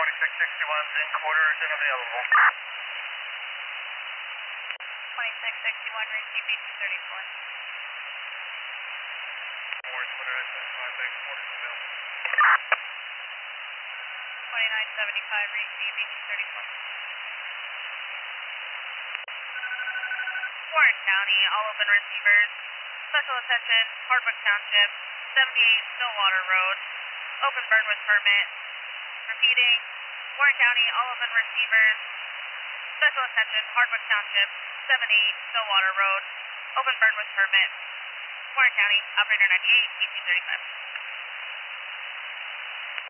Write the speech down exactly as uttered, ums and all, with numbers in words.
twenty-six sixty-one's in quarters and available. twenty-six sixty-one, receive B two thirty-four. Morris, twenty-nine seventy-five, bank quarters available. twenty-nine seventy-five, receive B two thirty-four. Warren County, all open receivers. Special attention, Hardwick Township, seventy-eight Stillwater Road. Open burn with permit. Repeating, Warren County, all open receivers. Special attention, Hardwick Township, seventy-eight Stillwater Road. Open burn with permit. Warren County, operator ninety-eight, B two thirty-five.